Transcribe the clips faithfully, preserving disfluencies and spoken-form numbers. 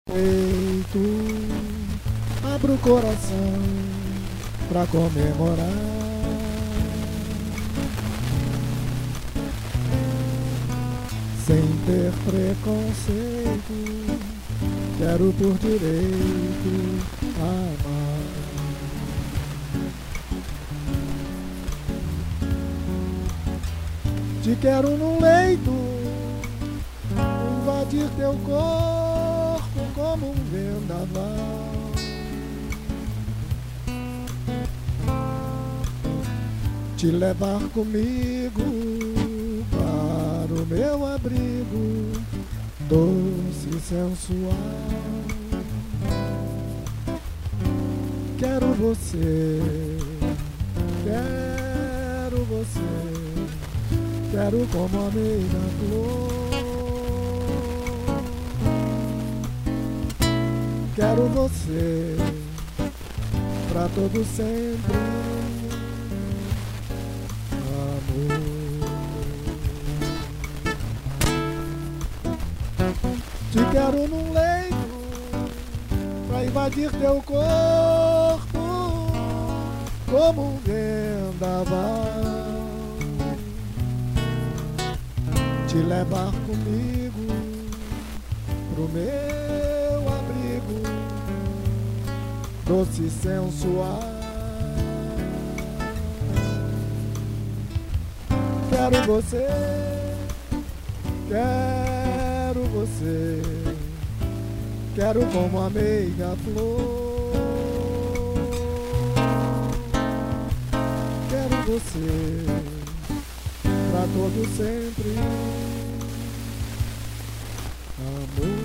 Peito, abro o coração pra comemorar. Sem ter preconceito, quero por direito amar. Te quero num leito, invadir teu corpo como um vendaval. Te levar comigo para o meu abrigo doce e sensual. Quero você, quero você, quero como amei na flor. Quero você pra todo sempre, amor. Te quero num leito pra invadir teu corpo como um vendaval. Te levar comigo pro meu abrigo doce e sensual. Quero você, quero você, quero como a meiga flor. Quero você pra todo sempre, amor.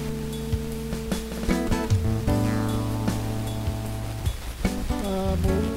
Amor.